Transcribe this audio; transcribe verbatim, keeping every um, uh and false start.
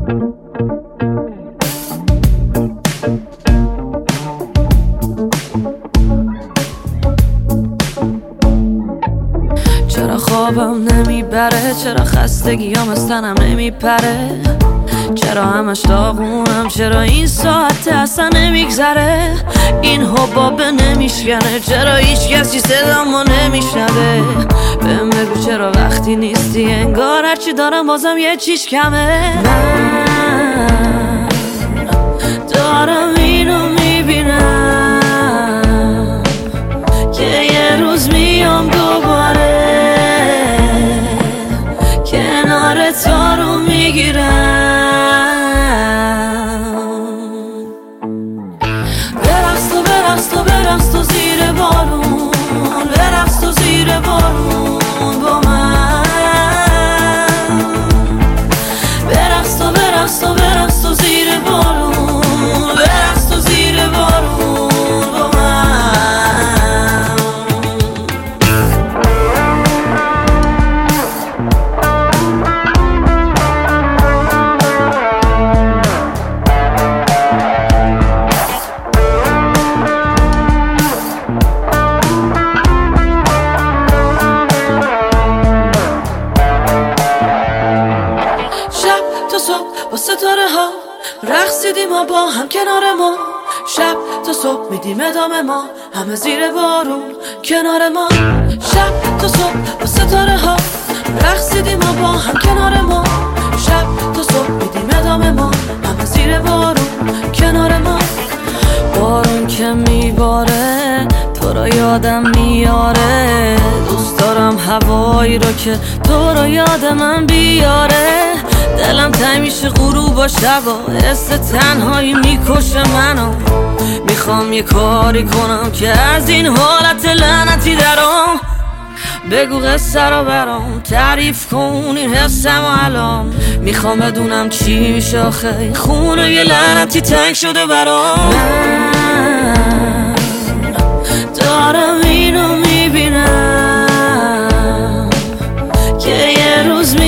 چرا خوابم نمیبره، چرا خستگیام از تنم نمیپره، چرا همش داغونم، چرا این ساعت اصلا نمیگذره، این حبابه نمیشکنه، چرا هیچ کسی صدامو نمیشنوه. بهم بگو چرا وقتی نیستی انگار هرچی دارم بازم یه چیش کمه. من دارم اینو میبینم که یه روز میام دوباره کنار تو رو میگیرم. برقص تو برقص تو برقص تو زیر بارون، برقص تو زیر بارون با من. برقص تو برقص تو برقص تو زیر بارون، برقص تو زیر بارون با من. با ستاره ها رقصیدیم ما با هم کنار ما، شب تا صبح میدیم ادامه ما همه زیر بارون کنار ما. شب تا صبح با ستاره ها رقصیدیم ما با هم کنار ما، شب تا صبح میدیم ادامه ما همه زیر بارون کنار ما. بارون که میباره تو رو یادم میاره، دوست دارم هوایی رو که تو رو یاد من بیاره. دلم تنگ میشه غروب و شبا، حس تنهایی میکشه منو، میخوام یه کاری کنم که از این حالت لعنتی درام. بگو قصه رو برام تعریف کن این حسم و الان، میخوام بدونم چی میشه آخه خونه یه لعنتی تنگ شده برام. من دارم اینو میبینم که یه روز می